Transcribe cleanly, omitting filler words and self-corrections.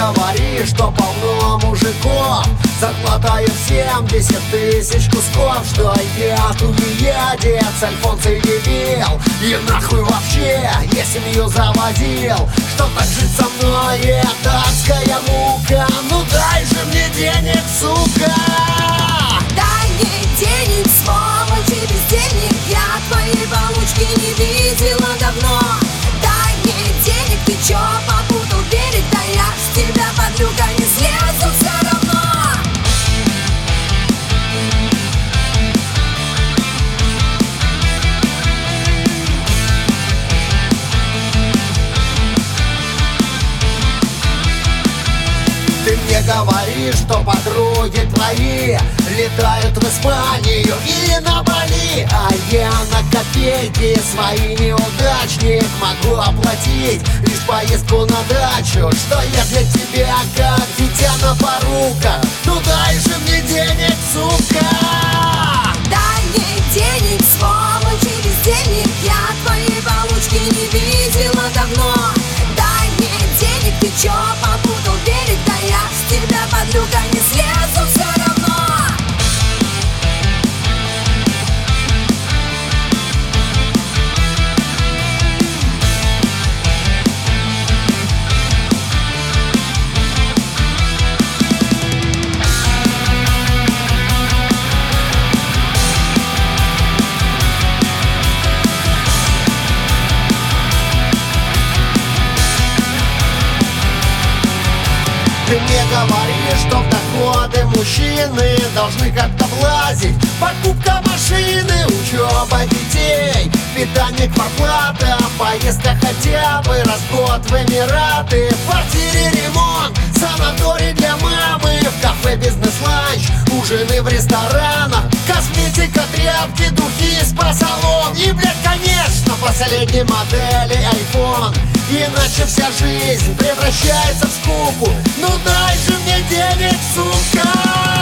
говори, что полно мужиков, зарплатаю 70 тысяч кусков. Что я тунеядец, альфонсый дебил, и нахуй вообще я семью заводил. Что так жить со мной, это адская мука. Ну дай же мне денег, сука. Дай мне денег, сволочи, без денег я твоей получки не видела давно. Дай мне денег, ты чё попутал берег? Да я с тебя, подлюка, не слезу все равно. Ты мне говоришь, что подруги твои летают в Испанию или на Бали, а я на копейки свои неудачник могу оплатить лишь поездку на дачу. Что я для тебя как дитя на поруках? Ну дай же мне денег, сука. Дай мне денег, сволочи, без денег я твоей получки не видела давно. Дай мне денег, ты чё попутал берег? Да я с тебя, подлюка, не слезу все равно. Ты мне говоришь, что в доходы мужчины должны как-то влазить. Покупка машины, учеба детей, питание, квартплата, поездка хотя бы раз в год в Эмираты. В квартире ремонт, санаторий для мамы, в кафе бизнес-ланч, ужины в ресторанах, косметика, тряпки, духи, спа-салон. И, блядь, конечно, последней модели iPhone. Иначе вся жизнь превращается в скуку. Ну дай же мне денег, сука.